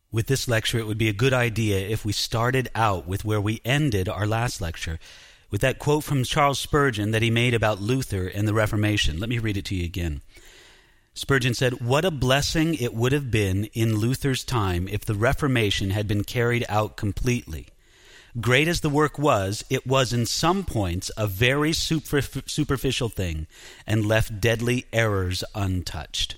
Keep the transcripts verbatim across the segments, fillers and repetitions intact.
With this lecture, it would be a good idea if we started out with where we ended our last lecture, with that quote from Charles Spurgeon that he made about Luther and the Reformation. Let me read it to you again. Spurgeon said, "What a blessing it would have been in Luther's time if the Reformation had been carried out completely. Great as the work was, it was in some points a very superficial thing and left deadly errors untouched."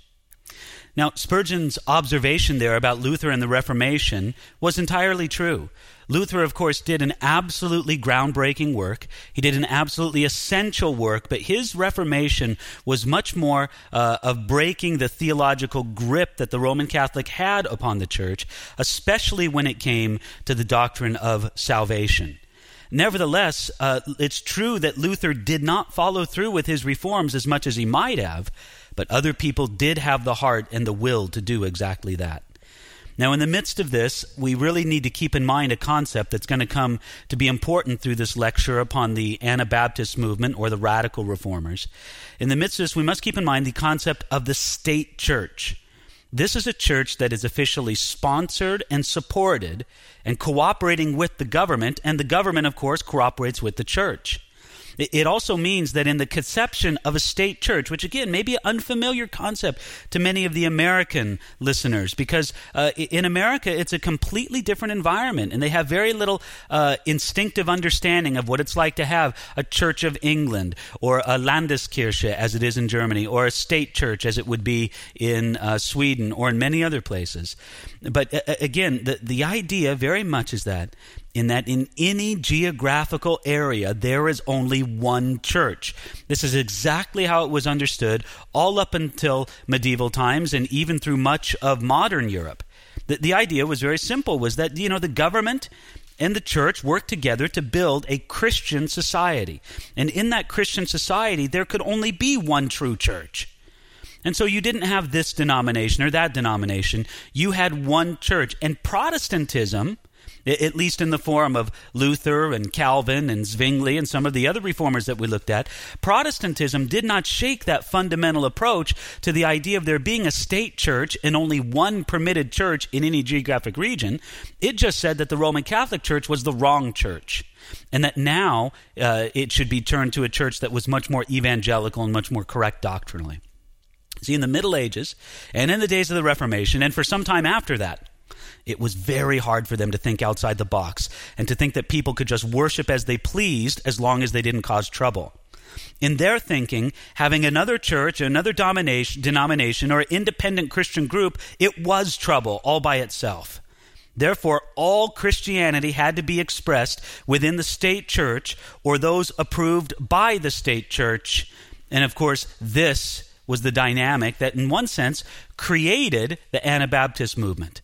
Now, Spurgeon's observation there about Luther and the Reformation was entirely true. Luther, of course, did an absolutely groundbreaking work. He did an absolutely essential work, but his Reformation was much more uh, of breaking the theological grip that the Roman Catholic had upon the church, especially when it came to the doctrine of salvation. Nevertheless, uh, it's true that Luther did not follow through with his reforms as much as he might have, but other people did have the heart and the will to do exactly that. Now, in the midst of this, we really need to keep in mind a concept that's going to come to be important through this lecture upon the Anabaptist movement or the radical reformers. In the midst of this, we must keep in mind the concept of the state church. This is a church that is officially sponsored and supported and cooperating with the government, and the government, of course, cooperates with the church. It also means that in the conception of a state church, which again may be an unfamiliar concept to many of the American listeners, because uh, in America it's a completely different environment, and they have very little uh, instinctive understanding of what it's like to have a Church of England or a Landeskirche as it is in Germany, or a state church as it would be in uh, Sweden or in many other places. But uh, again, the, the idea very much is that in that in any geographical area, there is only one church. This is exactly how it was understood all up until medieval times and even through much of modern Europe. The, the idea was very simple, was that, you know, the government and the church worked together to build a Christian society. And in that Christian society, there could only be one true church. And so you didn't have this denomination or that denomination. You had one church. And Protestantism, at least in the form of Luther and Calvin and Zwingli and some of the other reformers that we looked at, Protestantism did not shake that fundamental approach to the idea of there being a state church and only one permitted church in any geographic region. It just said that the Roman Catholic Church was the wrong church, and that now uh, it should be turned to a church that was much more evangelical and much more correct doctrinally. See, in the Middle Ages and in the days of the Reformation, and for some time after that, it was very hard for them to think outside the box and to think that people could just worship as they pleased as long as they didn't cause trouble. In their thinking, having another church, another domination, denomination, or independent Christian group, it was trouble all by itself. Therefore, all Christianity had to be expressed within the state church or those approved by the state church. And of course, this was the dynamic that in one sense created the Anabaptist movement.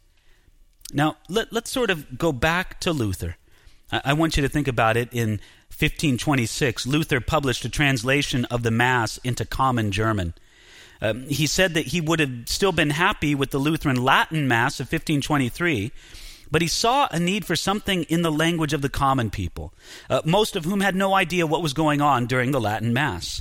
Now, let, let's sort of go back to Luther. I, I want you to think about it. In fifteen twenty-six, Luther published a translation of the Mass into common German. Um, he said that he would have still been happy with the Lutheran Latin Mass of fifteen twenty-three, but he saw a need for something in the language of the common people, uh, most of whom had no idea what was going on during the Latin Mass.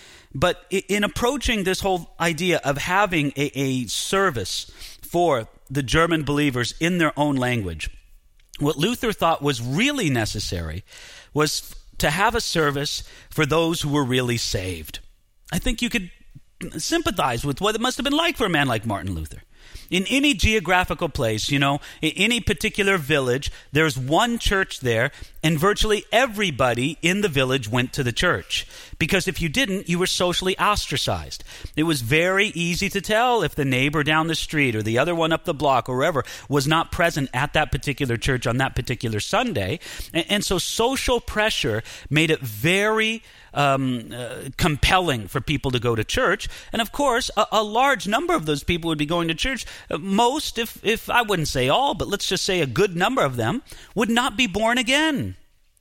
But in approaching this whole idea of having a, a service for the German believers in their own language, what Luther thought was really necessary was to have a service for those who were really saved. I think you could sympathize with what it must have been like for a man like Martin Luther. In any geographical place, you know, in any particular village, there's one church there, and virtually everybody in the village went to the church. Because if you didn't, you were socially ostracized. It was very easy to tell if the neighbor down the street or the other one up the block or wherever was not present at that particular church on that particular Sunday. And, and so social pressure made it very Um, uh, compelling for people to go to church. And of course, a, a large number of those people would be going to church. Uh, most, if, if I wouldn't say all, but let's just say a good number of them, would not be born again.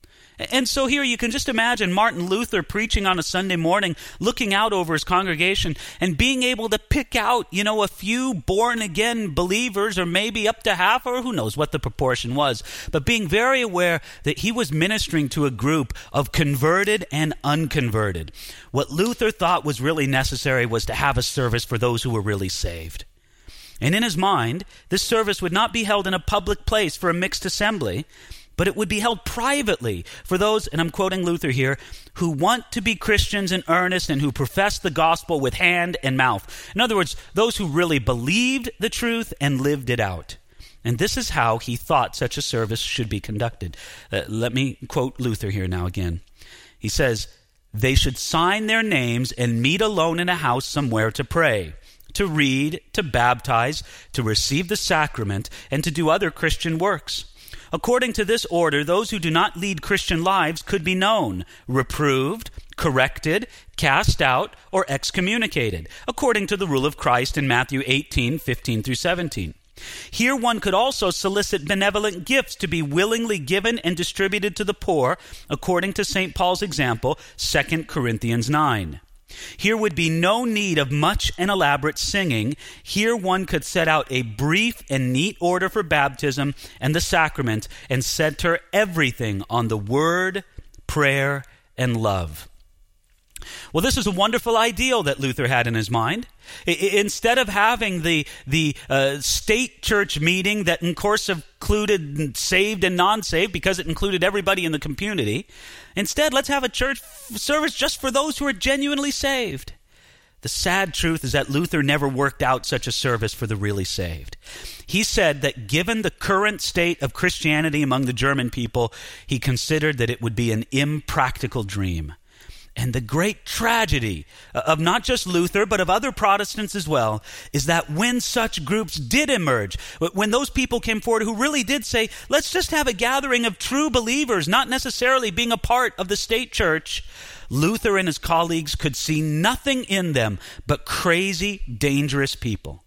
And so here you can just imagine Martin Luther preaching on a Sunday morning, looking out over his congregation and being able to pick out, you know, a few born-again believers, or maybe up to half, or who knows what the proportion was, but being very aware that he was ministering to a group of converted and unconverted. What Luther thought was really necessary was to have a service for those who were really saved. And in his mind, this service would not be held in a public place for a mixed assembly, but it would be held privately for those, and I'm quoting Luther here, who want to be Christians in earnest and who profess the gospel with hand and mouth. In other words, those who really believed the truth and lived it out. And this is how he thought such a service should be conducted. Uh, let me quote Luther here now again. He says, "They should sign their names and meet alone in a house somewhere to pray, to read, to baptize, to receive the sacrament, and to do other Christian works. According to this order, those who do not lead Christian lives could be known, reproved, corrected, cast out, or excommunicated, according to the rule of Christ in Matthew eighteen, fifteen through seventeen. Here one could also solicit benevolent gifts to be willingly given and distributed to the poor, according to Saint Paul's example, Second Corinthians nine. Here would be no need of much and elaborate singing. Here one could set out a brief and neat order for baptism and the sacrament and center everything on the word, prayer, and love." Well, this is a wonderful ideal that Luther had in his mind. I, instead of having the the uh, state church meeting that, in course, included saved and non-saved because it included everybody in the community, instead, let's have a church service just for those who are genuinely saved. The sad truth is that Luther never worked out such a service for the really saved. He said that given the current state of Christianity among the German people, he considered that it would be an impractical dream. And the great tragedy of not just Luther, but of other Protestants as well, is that when such groups did emerge, when those people came forward who really did say, let's just have a gathering of true believers, not necessarily being a part of the state church, Luther and his colleagues could see nothing in them but crazy, dangerous people.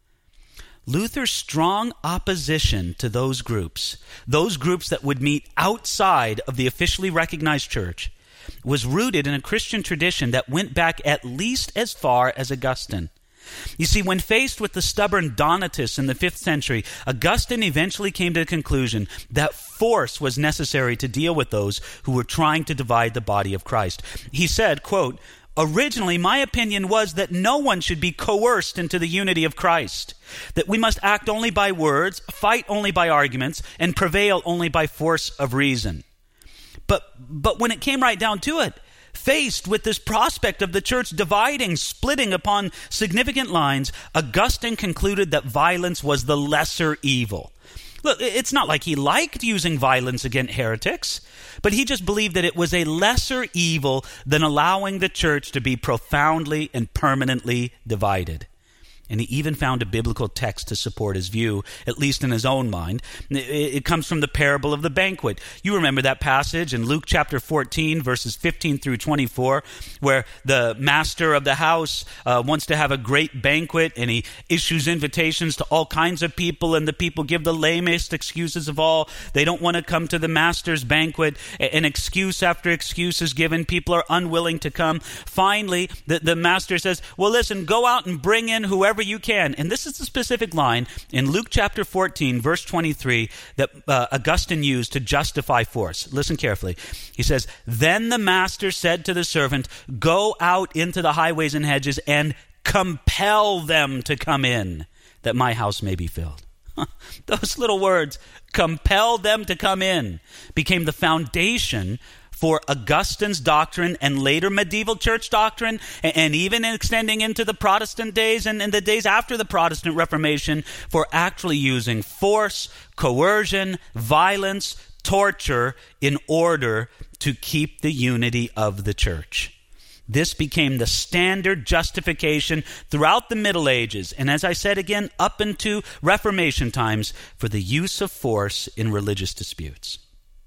Luther's strong opposition to those groups, those groups that would meet outside of the officially recognized church, was rooted in a Christian tradition that went back at least as far as Augustine. You see, when faced with the stubborn Donatists in the fifth century, Augustine eventually came to the conclusion that force was necessary to deal with those who were trying to divide the body of Christ. He said, quote, "Originally, my opinion was that no one should be coerced into the unity of Christ, that we must act only by words, fight only by arguments, and prevail only by force of reason." But but when it came right down to it, faced with this prospect of the church dividing, splitting upon significant lines, Augustine concluded that violence was the lesser evil. Look, it's not like he liked using violence against heretics, but he just believed that it was a lesser evil than allowing the church to be profoundly and permanently divided. And he even found a biblical text to support his view, at least in his own mind. It comes from the parable of the banquet. You remember that passage in Luke chapter fourteen, verses fifteen through twenty-four, where the master of the house uh, wants to have a great banquet, and he issues invitations to all kinds of people, and the people give the lamest excuses of all. They don't want to come to the master's banquet, and excuse after excuse is given. People are unwilling to come. Finally, the, the master says, well, listen, go out and bring in whoever you can. And this is the specific line in Luke chapter fourteen, verse twenty-three, that uh, Augustine used to justify force. Listen carefully. He says, "Then the master said to the servant, go out into the highways and hedges and compel them to come in, that my house may be filled." Those little words, compel them to come in, became the foundation for Augustine's doctrine and later medieval church doctrine, and even extending into the Protestant days and in the days after the Protestant Reformation, for actually using force, coercion, violence, torture in order to keep the unity of the church. This became the standard justification throughout the Middle Ages, and as I said again, up into Reformation times, for the use of force in religious disputes.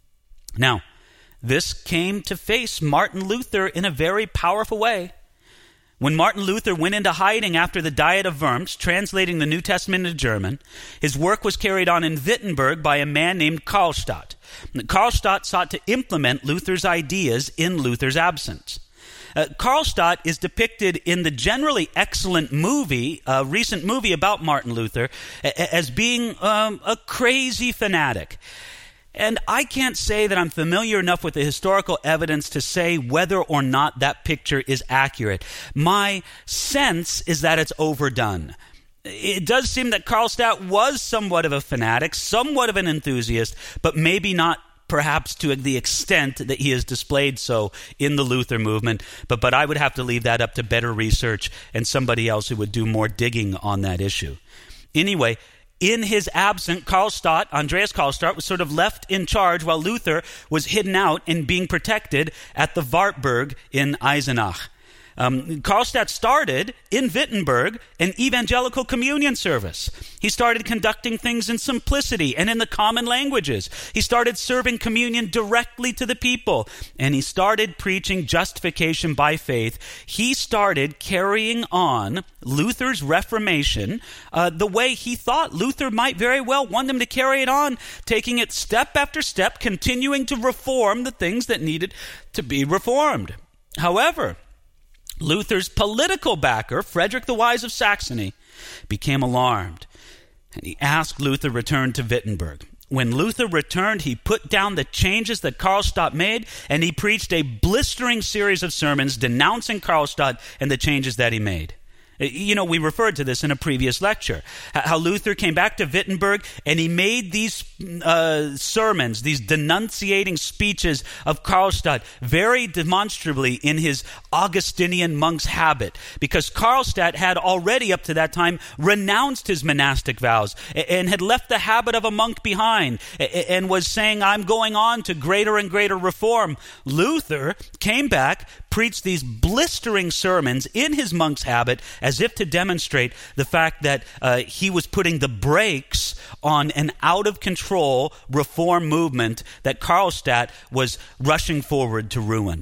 Now, this came to face Martin Luther in a very powerful way. When Martin Luther went into hiding after the Diet of Worms, translating the New Testament into German, his work was carried on in Wittenberg by a man named Karlstadt. Karlstadt sought to implement Luther's ideas in Luther's absence. Uh, Karlstadt is depicted in the generally excellent movie, a recent movie about Martin Luther, as being um, a crazy fanatic. And I can't say that I'm familiar enough with the historical evidence to say whether or not that picture is accurate. My sense is that it's overdone. It does seem that Karlstadt was somewhat of a fanatic, somewhat of an enthusiast, but maybe not perhaps to the extent that he has displayed so in the Luther movement. But, but I would have to leave that up to better research and somebody else who would do more digging on that issue. Anyway, in his absence, Karlstadt, Andreas Karlstadt, was sort of left in charge while Luther was hidden out and being protected at the Wartburg in Eisenach. Um, Karlstadt started in Wittenberg an evangelical communion service. He started conducting things in simplicity and in the common languages. He started serving communion directly to the people, and he started preaching justification by faith. He started carrying on Luther's Reformation uh, the way he thought Luther might very well want him to carry it on, taking it step after step, continuing to reform the things that needed to be reformed. However, Luther's political backer, Frederick the Wise of Saxony, became alarmed, and he asked Luther to return to Wittenberg. When Luther returned, he put down the changes that Karlstadt made, and he preached a blistering series of sermons denouncing Karlstadt and the changes that he made. You know, we referred to this in a previous lecture, how Luther came back to Wittenberg and he made these uh, sermons, these denunciating speeches of Karlstadt very demonstrably in his Augustinian monk's habit, because Karlstadt had already up to that time renounced his monastic vows and had left the habit of a monk behind and was saying, I'm going on to greater and greater reform. Luther came back, preached these blistering sermons in his monk's habit as if to demonstrate the fact that uh, he was putting the brakes on an out-of-control reform movement that Karlstadt was rushing forward to ruin.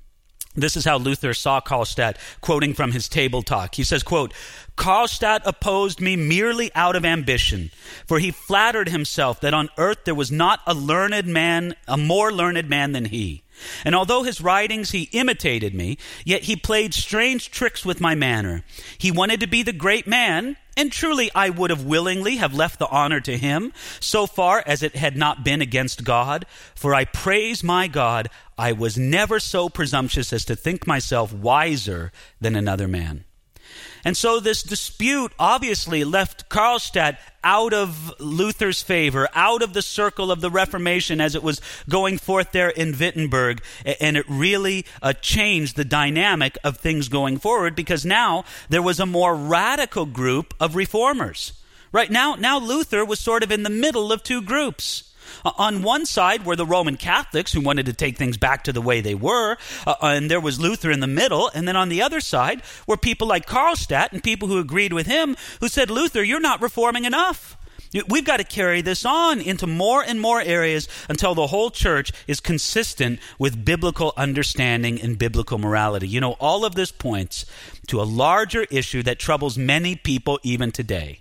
This is how Luther saw Karlstadt, quoting from his table talk. He says, quote, Karlstadt opposed me merely out of ambition, for he flattered himself that on earth there was not a learned man, a more learned man than he. And although his writings he imitated me, yet he played strange tricks with my manner. He wanted to be the great man, and truly I would have willingly have left the honor to him, so far as it had not been against God. For I praise my God, I was never so presumptuous as to think myself wiser than another man. And so this dispute obviously left Karlstadt out of Luther's favor, out of the circle of the Reformation as it was going forth there in Wittenberg. And it really uh, changed the dynamic of things going forward, because now there was a more radical group of reformers. Right now, now Luther was sort of in the middle of two groups. Uh, on one side were the Roman Catholics who wanted to take things back to the way they were, uh, and there was Luther in the middle. And then on the other side were people like Karlstadt and people who agreed with him, who said, Luther, you're not reforming enough. We've got to carry this on into more and more areas until the whole church is consistent with biblical understanding and biblical morality. You know, all of this points to a larger issue that troubles many people even today.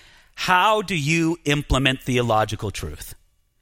How do you implement theological truth?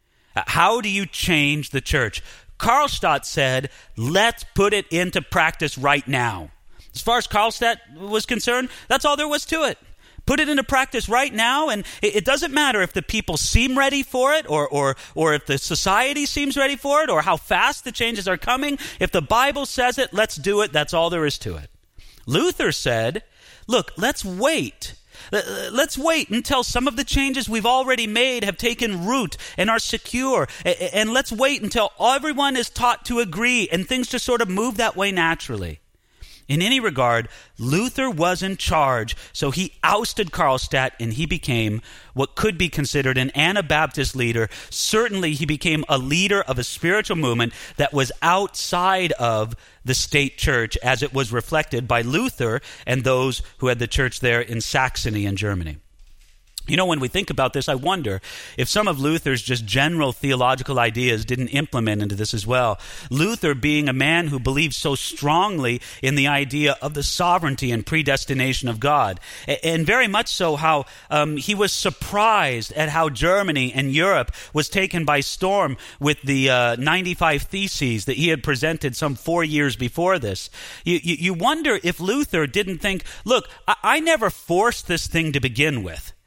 How do you change the church? Karlstadt said, let's put it into practice right now. As far as Karlstadt was concerned, that's all there was to it. Put it into practice right now, and it doesn't matter if the people seem ready for it, or, or, or if the society seems ready for it, or how fast the changes are coming. If the Bible says it, let's do it. That's all there is to it. Luther said, look, let's wait. Let's wait until some of the changes we've already made have taken root and are secure. And let's wait until everyone is taught to agree and things just sort of move that way naturally. In any regard, Luther was in charge, so he ousted Karlstadt and he became what could be considered an Anabaptist leader. Certainly he became a leader of a spiritual movement that was outside of the state church as it was reflected by Luther and those who had the church there in Saxony in Germany. You know, when we think about this, I wonder if some of Luther's just general theological ideas didn't implement into this as well. Luther, being a man who believed so strongly in the idea of the sovereignty and predestination of God, and very much so how um, he was surprised at how Germany and Europe was taken by storm with the uh, ninety-five Theses that he had presented some four years before this. You, you, you wonder if Luther didn't think, look, I, I never forced this thing to begin with.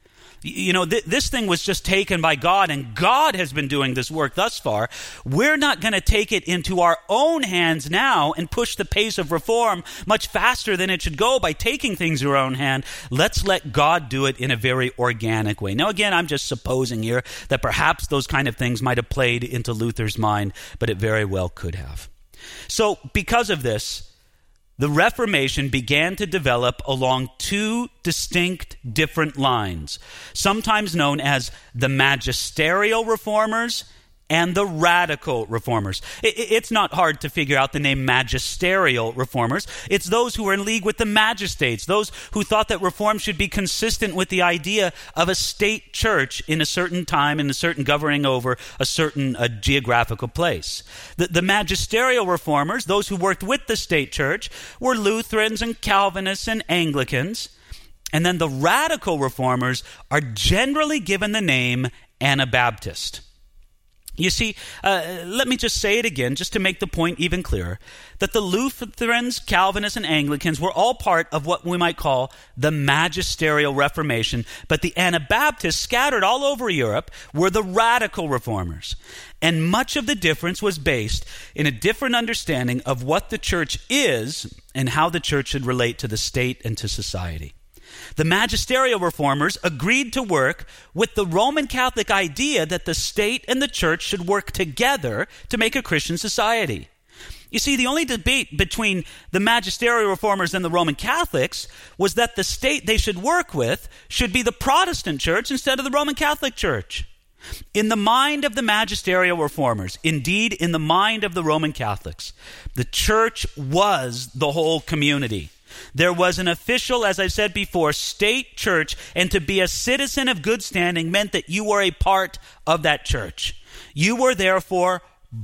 You know, th- this thing was just taken by God, and God has been doing this work thus far. We're not going to take it into our own hands now and push the pace of reform much faster than it should go by taking things in our own hand. Let's let God do it in a very organic way. Now, again, I'm just supposing here that perhaps those kind of things might have played into Luther's mind, but it very well could have. So, because of this, the Reformation began to develop along two distinct different lines, sometimes known as the magisterial reformers and the radical reformers. It's not hard to figure out the name magisterial reformers. It's those who were in league with the magistrates, those who thought that reform should be consistent with the idea of a state church in a certain time, in a certain governing over a certain uh, geographical place. The, the magisterial reformers, those who worked with the state church, were Lutherans and Calvinists and Anglicans. And then the radical reformers are generally given the name Anabaptist. You see, uh, let me just say it again, just to make the point even clearer, that the Lutherans, Calvinists, and Anglicans were all part of what we might call the magisterial Reformation, but the Anabaptists, scattered all over Europe, were the radical reformers. And much of the difference was based in a different understanding of what the church is and how the church should relate to the state and to society. The magisterial reformers agreed to work with the Roman Catholic idea that the state and the church should work together to make a Christian society. You see, the only debate between the magisterial reformers and the Roman Catholics was that the state they should work with should be the Protestant church instead of the Roman Catholic Church. In the mind of the magisterial reformers, indeed in the mind of the Roman Catholics, the church was the whole community. There was an official, as I said before, state church, and to be a citizen of good standing meant that you were a part of that church. You were therefore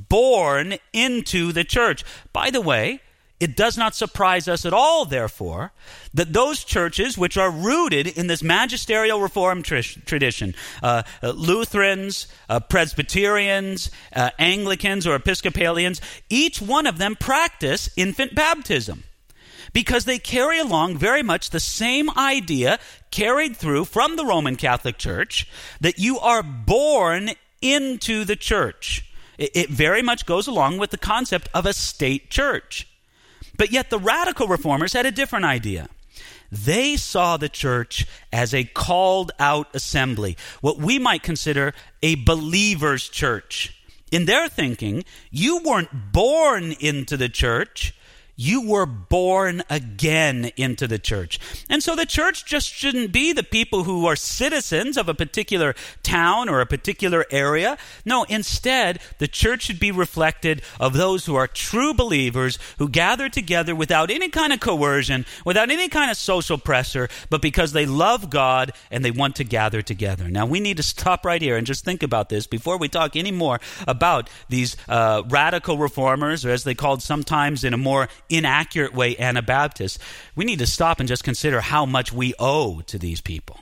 born into the church. By the way, it does not surprise us at all, therefore, that those churches which are rooted in this magisterial reform tr- tradition, uh, uh, Lutherans, uh, Presbyterians, uh, Anglicans, or Episcopalians, each one of them practice infant baptism, because they carry along very much the same idea carried through from the Roman Catholic Church, that you are born into the church. It, it very much goes along with the concept of a state church. But yet the radical reformers had a different idea. They saw the church as a called out assembly, what we might consider a believer's church. In their thinking, you weren't born into the church, you were born again into the church. And so the church just shouldn't be the people who are citizens of a particular town or a particular area. No, instead, the church should be reflected of those who are true believers, who gather together without any kind of coercion, without any kind of social pressure, but because they love God and they want to gather together. Now, we need to stop right here and just think about this before we talk any more about these uh, radical reformers, or as they called sometimes in a more inaccurate way, Anabaptists. We need to stop and just consider how much we owe to these people.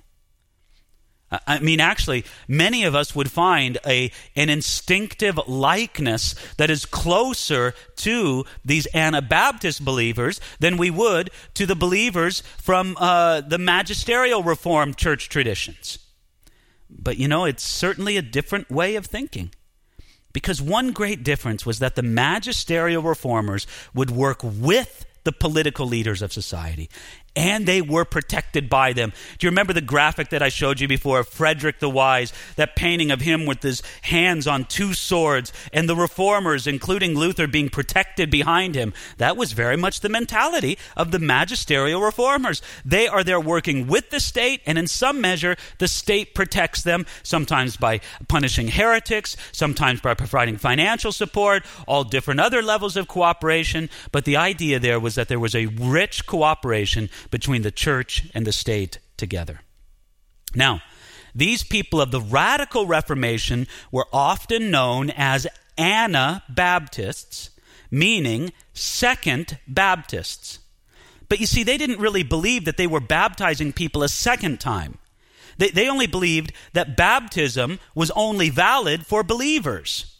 I mean, actually, many of us would find a an instinctive likeness that is closer to these Anabaptist believers than we would to the believers from uh, the magisterial Reformed church traditions. But, you know, it's certainly a different way of thinking. Because one great difference was that the magisterial reformers would work with the political leaders of society, and they were protected by them. Do you remember the graphic that I showed you before of Frederick the Wise, that painting of him with his hands on two swords, and the reformers, including Luther, being protected behind him? That was very much the mentality of the magisterial reformers. They are there working with the state, and in some measure, the state protects them, sometimes by punishing heretics, sometimes by providing financial support, all different other levels of cooperation. But the idea there was that there was a rich cooperation between the church and the state together. Now, these people of the radical Reformation were often known as Anabaptists, meaning Second Baptists. But you see, they didn't really believe that they were baptizing people a second time. They, they only believed that baptism was only valid for believers.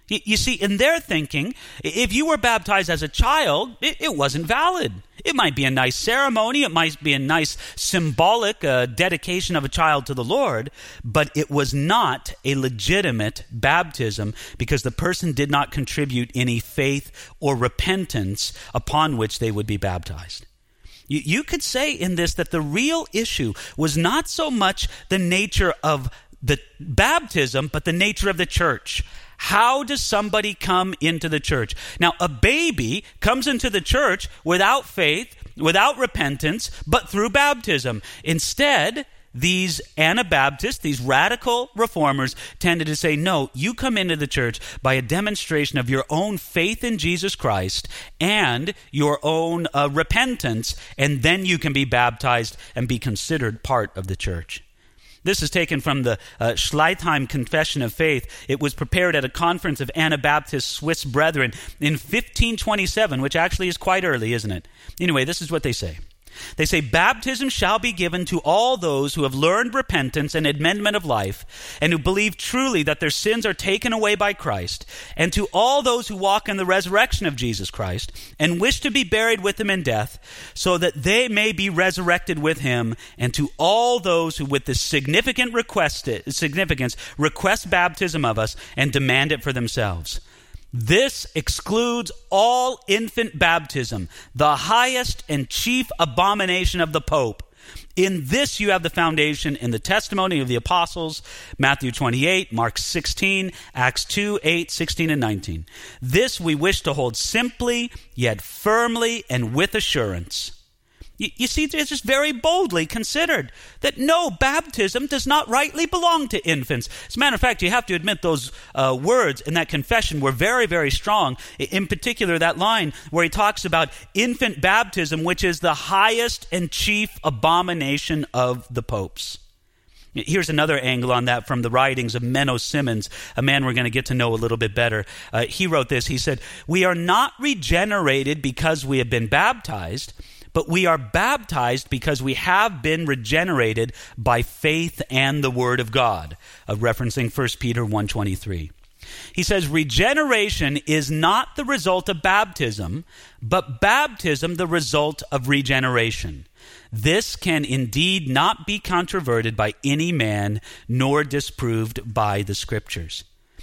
You, you see, in their thinking, if you were baptized as a child, it, it wasn't valid. It might be a nice ceremony, it might be a nice symbolic uh, dedication of a child to the Lord, but it was not a legitimate baptism because the person did not contribute any faith or repentance upon which they would be baptized. You, you could say in this that the real issue was not so much the nature of the baptism, but the nature of the church. How does somebody come into the church? Now, a baby comes into the church without faith, without repentance, but through baptism. Instead, these Anabaptists, these radical reformers, tended to say, no, you come into the church by a demonstration of your own faith in Jesus Christ and your own uh, repentance, and then you can be baptized and be considered part of the church. This is taken from the uh, Schleitheim Confession of Faith. It was prepared at a conference of Anabaptist Swiss brethren in fifteen twenty-seven, which actually is quite early, isn't it? Anyway, this is what they say. They say, baptism shall be given to all those who have learned repentance and amendment of life, and who believe truly that their sins are taken away by Christ, and to all those who walk in the resurrection of Jesus Christ, and wish to be buried with him in death, so that they may be resurrected with him, and to all those who with this significant request, significance request baptism of us and demand it for themselves. This excludes all infant baptism, the highest and chief abomination of the Pope. In this you have the foundation in the testimony of the apostles, Matthew twenty-eight, Mark sixteen, Acts two, eight, sixteen, and nineteen. This we wish to hold simply, yet firmly and with assurance. You, you see, it's just very boldly considered that no, baptism does not rightly belong to infants. As a matter of fact, you have to admit those uh, words in that confession were very, very strong. In particular, that line where he talks about infant baptism, which is the highest and chief abomination of the popes. Here's another angle on that from the writings of Menno Simons, a man we're going to get to know a little bit better. Uh, he wrote this. He said, "We are not regenerated because we have been baptized, but we are baptized because we have been regenerated by faith and the Word of God," uh, referencing First Peter one twenty-three. He says, regeneration is not the result of baptism, but baptism the result of regeneration. This can indeed not be controverted by any man, nor disproved by the Scriptures.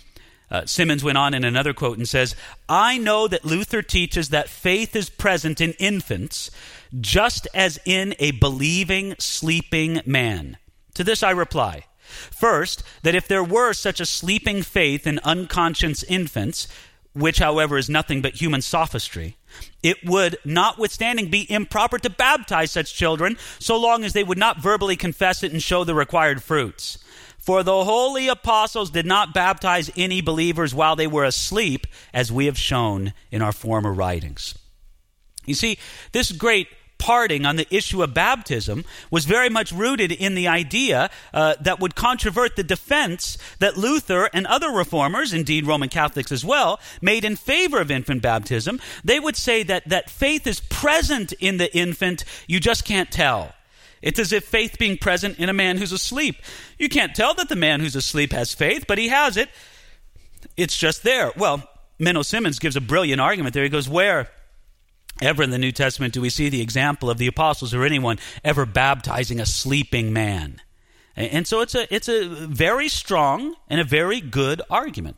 Uh, Simmons went on in another quote and says, "I know that Luther teaches that faith is present in infants, just as in a believing, sleeping man. To this I reply, first, that if there were such a sleeping faith in unconscious infants, which, however, is nothing but human sophistry, it would, notwithstanding, be improper to baptize such children so long as they would not verbally confess it and show the required fruits. For the holy apostles did not baptize any believers while they were asleep, as we have shown in our former writings." You see, this great parting on the issue of baptism was very much rooted in the idea uh, that would controvert the defense that Luther and other reformers, indeed Roman Catholics as well, made in favor of infant baptism. They would say that, that faith is present in the infant, you just can't tell. It's as if faith being present in a man who's asleep. You can't tell that the man who's asleep has faith, but he has it. It's just there. Well, Menno Simons gives a brilliant argument there. He goes, where ever in the New Testament do we see the example of the apostles or anyone ever baptizing a sleeping man? And so it's a it's a very strong and a very good argument.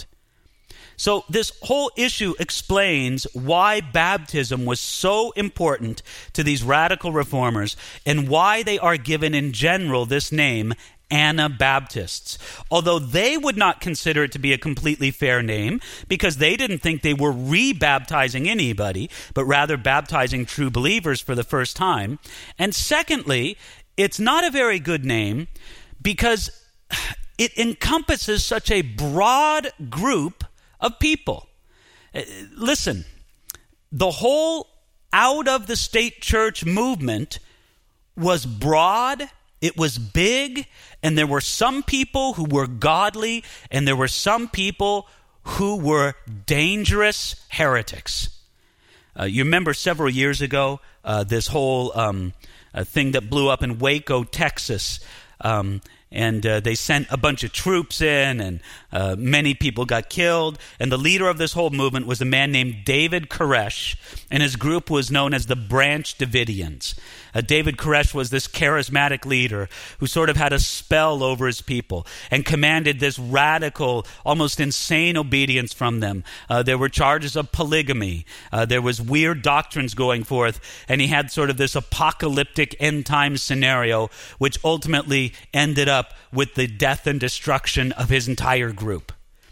So this whole issue explains why baptism was so important to these radical reformers and why they are given in general this name, Anabaptists. Although they would not consider it to be a completely fair name because they didn't think they were re-baptizing anybody, but rather baptizing true believers for the first time. And secondly, it's not a very good name because it encompasses such a broad group of people. Listen, the whole out of the state church movement was broad, it was big, and there were some people who were godly, and there were some people who were dangerous heretics. Uh, you remember several years ago, uh, this whole um, uh, thing that blew up in Waco, Texas, um, And uh, they sent a bunch of troops in, and uh, many people got killed. And the leader of this whole movement was a man named David Koresh, and his group was known as the Branch Davidians. Uh, David Koresh was this charismatic leader who sort of had a spell over his people and commanded this radical, almost insane obedience from them. Uh, there were charges of polygamy. Uh, there was weird doctrines going forth, and he had sort of this apocalyptic end-time scenario, which ultimately ended up with the death and destruction of his entire group.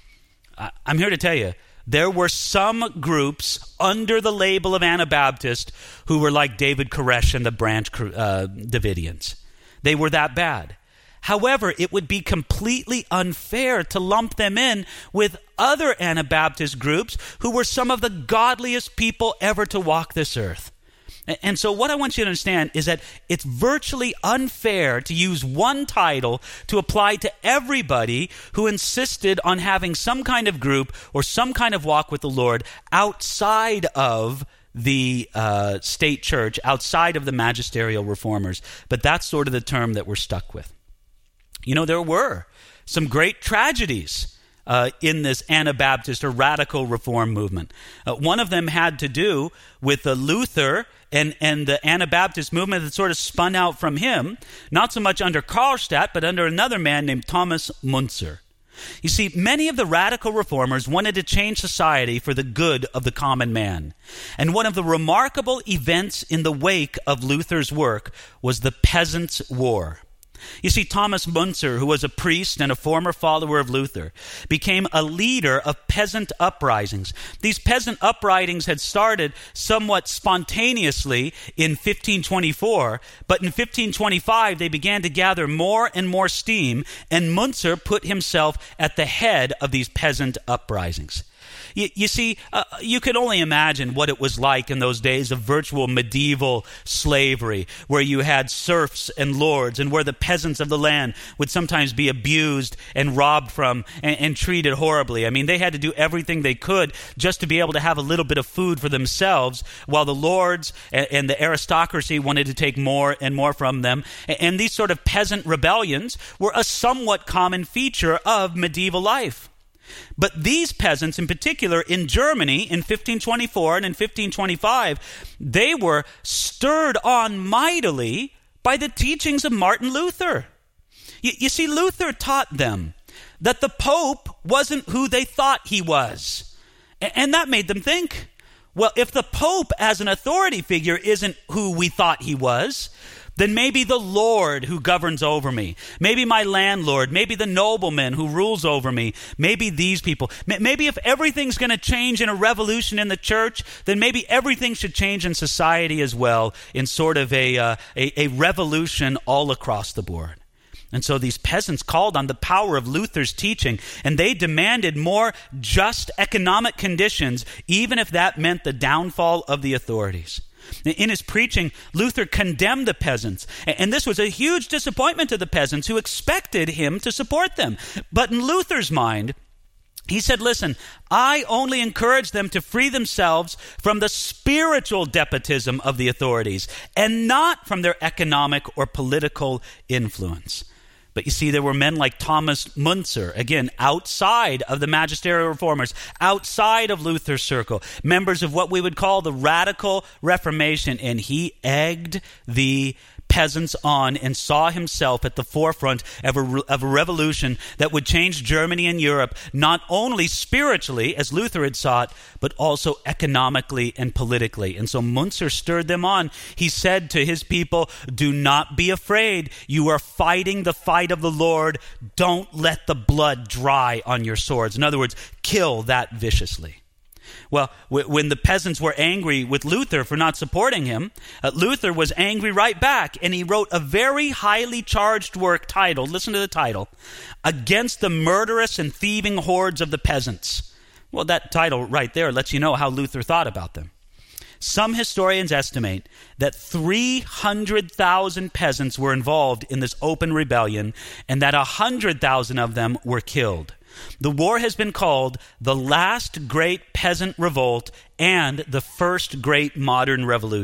Uh, I'm here to tell you, there were some groups under the label of Anabaptist who were like David Koresh and the Branch uh, Davidians. They were that bad. However, it would be completely unfair to lump them in with other Anabaptist groups who were some of the godliest people ever to walk this earth. And so what I want you to understand is that it's virtually unfair to use one title to apply to everybody who insisted on having some kind of group or some kind of walk with the Lord outside of the uh, state church, outside of the magisterial reformers. But that's sort of the term that we're stuck with. You know, there were some great tragedies Uh, in this Anabaptist or radical reform movement. Uh, one of them had to do with uh, Luther and, and the Anabaptist movement that sort of spun out from him, not so much under Karlstadt, but under another man named Thomas Müntzer. You see, many of the radical reformers wanted to change society for the good of the common man. And one of the remarkable events in the wake of Luther's work was the Peasants' War. You see, Thomas Müntzer, who was a priest and a former follower of Luther, became a leader of peasant uprisings. These peasant uprisings had started somewhat spontaneously in fifteen twenty-four, but in fifteen twenty-five they began to gather more and more steam, and Müntzer put himself at the head of these peasant uprisings. You, you see, uh, you can only imagine what it was like in those days of virtual medieval slavery, where you had serfs and lords, and where the peasants of the land would sometimes be abused and robbed from and, and treated horribly. I mean, they had to do everything they could just to be able to have a little bit of food for themselves, while the lords and, and the aristocracy wanted to take more and more from them. And, and these sort of peasant rebellions were a somewhat common feature of medieval life. But these peasants in particular in Germany in fifteen twenty-four and in fifteen twenty-five, they were stirred on mightily by the teachings of Martin Luther. You, you see, Luther taught them that the Pope wasn't who they thought he was. And, and that made them think, well, if the Pope as an authority figure isn't who we thought he was, then maybe the Lord who governs over me, maybe my landlord, maybe the nobleman who rules over me, maybe these people. Maybe if everything's going to change in a revolution in the church, then maybe everything should change in society as well, in sort of a, uh, a, a revolution all across the board. And so these peasants called on the power of Luther's teaching, and they demanded more just economic conditions, even if that meant the downfall of the authorities. In his preaching, Luther condemned the peasants, and this was a huge disappointment to the peasants who expected him to support them. But in Luther's mind, he said, listen, I only encourage them to free themselves from the spiritual despotism of the authorities and not from their economic or political influence. But you see, there were men like Thomas Müntzer, again, outside of the magisterial reformers, outside of Luther's circle, members of what we would call the radical Reformation, and he egged the peasants on and saw himself at the forefront of a, of a revolution that would change Germany and Europe, not only spiritually, as Luther had sought, but also economically and politically. And so Müntzer stirred them on. He said to his people, do not be afraid. You are fighting the fight of the Lord. Don't let the blood dry on your swords. In other words, kill that viciously. Well, w- when the peasants were angry with Luther for not supporting him, uh, Luther was angry right back, and he wrote a very highly charged work titled, listen to the title, Against the Murderous and Thieving Hordes of the Peasants. Well, that title right there lets you know how Luther thought about them. Some historians estimate that three hundred thousand peasants were involved in this open rebellion, and that one hundred thousand of them were killed. The war has been called the last great peasant revolt and the first great modern revolution.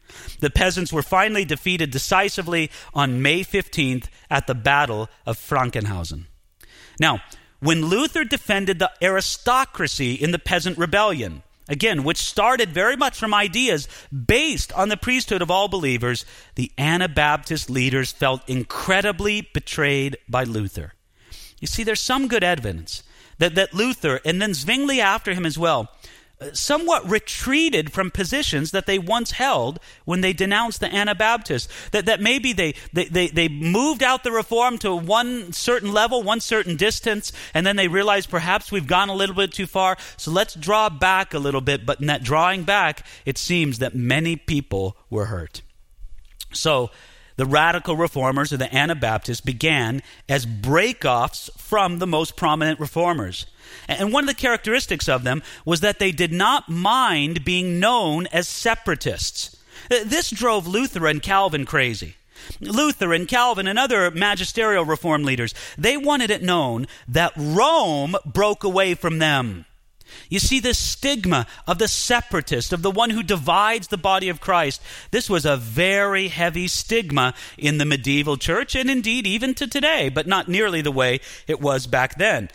The peasants were finally defeated decisively on May fifteenth at the Battle of Frankenhausen. Now, when Luther defended the aristocracy in the peasant rebellion, again, which started very much from ideas based on the priesthood of all believers, the Anabaptist leaders felt incredibly betrayed by Luther. You see, there's some good evidence that, that Luther, and then Zwingli after him as well, somewhat retreated from positions that they once held when they denounced the Anabaptists. That, that maybe they, they, they, they moved out the Reform to one certain level, one certain distance, and then they realized perhaps we've gone a little bit too far, so let's draw back a little bit. But in that drawing back, it seems that many people were hurt. So the radical reformers, or the Anabaptists, began as breakoffs from the most prominent reformers. And one of the characteristics of them was that they did not mind being known as separatists. This drove Luther and Calvin crazy. Luther and Calvin and other magisterial reform leaders, they wanted it known that Rome broke away from them. You see, this stigma of the separatist, of the one who divides the body of Christ, this was a very heavy stigma in the medieval church, and indeed even to today, but not nearly the way it was back then.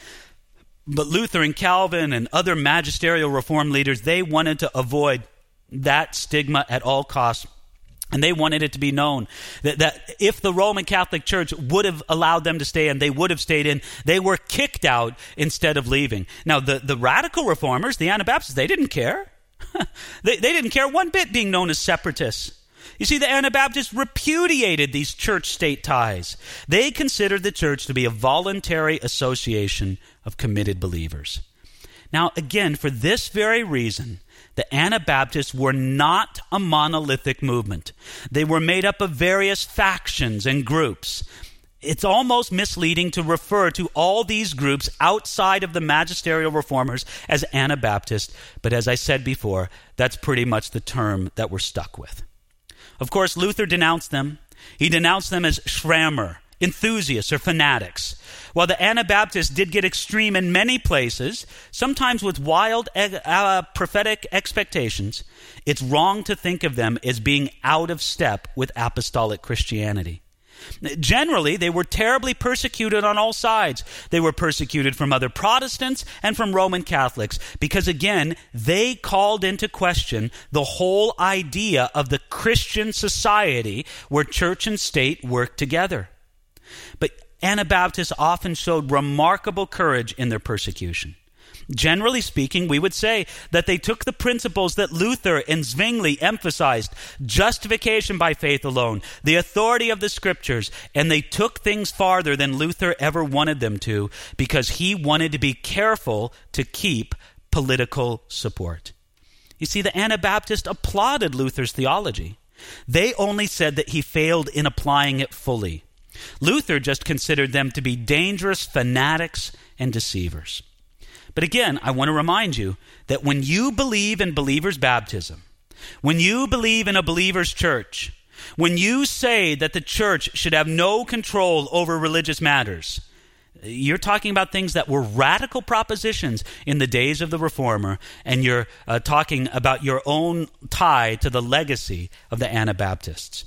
But Luther and Calvin and other magisterial reform leaders, they wanted to avoid that stigma at all costs. And they wanted it to be known that, that if the Roman Catholic Church would have allowed them to stay in, they would have stayed in. They were kicked out instead of leaving. Now, the, the radical reformers, the Anabaptists, they didn't care. they, they didn't care one bit being known as separatists. You see, the Anabaptists repudiated these church-state ties. They considered the church to be a voluntary association of committed believers. Now, again, for this very reason, the Anabaptists were not a monolithic movement. They were made up of various factions and groups. It's almost misleading to refer to all these groups outside of the magisterial reformers as Anabaptists, but as I said before, that's pretty much the term that we're stuck with. Of course, Luther denounced them. He denounced them as Schwärmer, enthusiasts or fanatics. While the Anabaptists did get extreme in many places, sometimes with wild uh, prophetic expectations, it's wrong to think of them as being out of step with apostolic Christianity. Generally, they were terribly persecuted on all sides. They were persecuted from other Protestants and from Roman Catholics because, again, they called into question the whole idea of the Christian society where church and state work together. But Anabaptists often showed remarkable courage in their persecution. Generally speaking, we would say that they took the principles that Luther and Zwingli emphasized, justification by faith alone, the authority of the scriptures, and they took things farther than Luther ever wanted them to because he wanted to be careful to keep political support. You see, the Anabaptists applauded Luther's theology. They only said that he failed in applying it fully. Luther just considered them to be dangerous fanatics and deceivers. But again, I want to remind you that when you believe in believers' baptism, when you believe in a believer's church, when you say that the church should have no control over religious matters, you're talking about things that were radical propositions in the days of the Reformer, and you're uh, talking about your own tie to the legacy of the Anabaptists.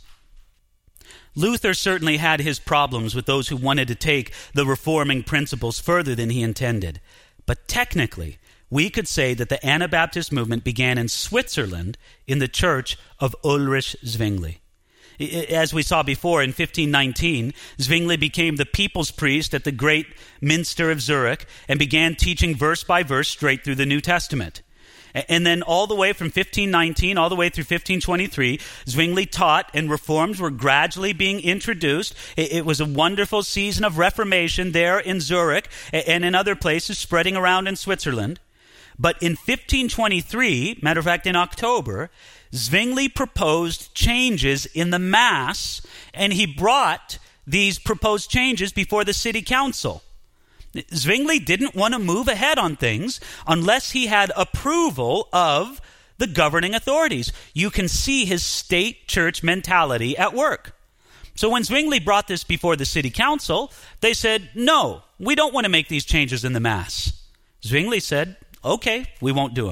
Luther certainly had his problems with those who wanted to take the reforming principles further than he intended. But technically, we could say that the Anabaptist movement began in Switzerland in the church of Ulrich Zwingli. As we saw before, in fifteen nineteen, Zwingli became the people's priest at the great Minster of Zurich and began teaching verse by verse straight through the New Testament. And then all the way from fifteen nineteen all the way through fifteen twenty-three, Zwingli taught and reforms were gradually being introduced. It was a wonderful season of Reformation there in Zurich and in other places spreading around in Switzerland. But in fifteen twenty-three, matter of fact in October, Zwingli proposed changes in the Mass, and he brought these proposed changes before the city council. Zwingli didn't want to move ahead on things unless he had approval of the governing authorities. You can see his state church mentality at work. So when Zwingli brought this before the city council, they said, no, we don't want to make these changes in the Mass. Zwingli said, okay, we won't do them.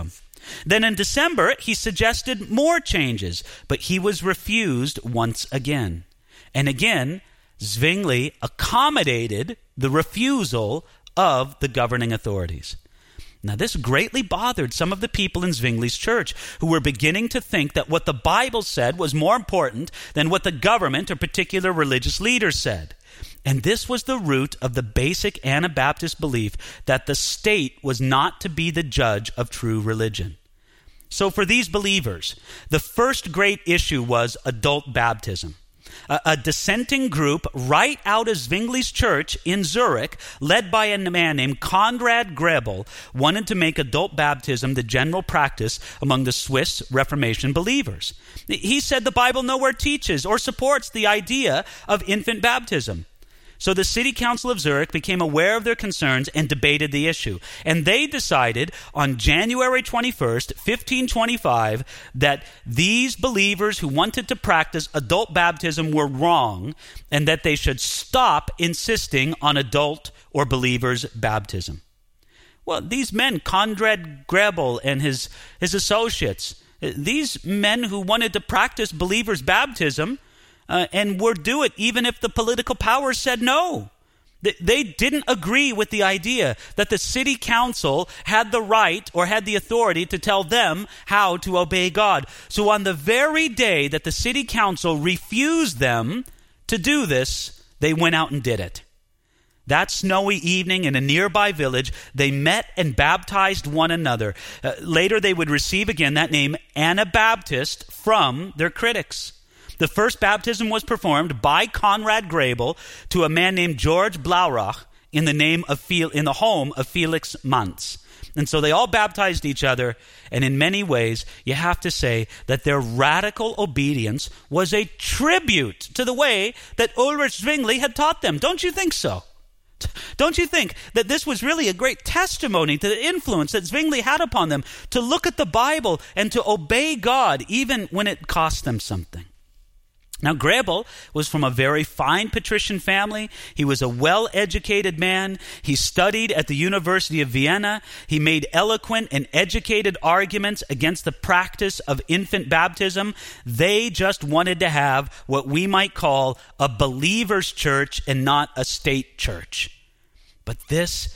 Then in December, he suggested more changes, but he was refused once again. And again, Zwingli accommodated the refusal of the governing authorities. Now, this greatly bothered some of the people in Zwingli's church who were beginning to think that what the Bible said was more important than what the government or particular religious leaders said. And this was the root of the basic Anabaptist belief that the state was not to be the judge of true religion. So for these believers, the first great issue was adult baptism. A, a dissenting group right out of Zwingli's church in Zurich, led by a man named Conrad Grebel, wanted to make adult baptism the general practice among the Swiss Reformation believers. He said the Bible nowhere teaches or supports the idea of infant baptism. So the City Council of Zurich became aware of their concerns and debated the issue. And they decided on January twenty-first, fifteen twenty-five, that these believers who wanted to practice adult baptism were wrong and that they should stop insisting on adult or believers' baptism. Well, these men, Conrad Grebel and his, his associates, these men who wanted to practice believers' baptism, Uh, and would do it even if the political powers said no. They, they didn't agree with the idea that the city council had the right or had the authority to tell them how to obey God. So on the very day that the city council refused them to do this, they went out and did it. That snowy evening in a nearby village, they met and baptized one another. Uh, later they would receive again that name Anabaptist from their critics. The first baptism was performed by Conrad Grebel to a man named George Blaurock in the name of Fel- in the home of Felix Manz. And so they all baptized each other, and in many ways, you have to say that their radical obedience was a tribute to the way that Ulrich Zwingli had taught them. Don't you think so? Don't you think that this was really a great testimony to the influence that Zwingli had upon them to look at the Bible and to obey God even when it cost them something? Now, Grebel was from a very fine patrician family. He was a well-educated man. He studied at the University of Vienna. He made eloquent and educated arguments against the practice of infant baptism. They just wanted to have what we might call a believer's church and not a state church. But this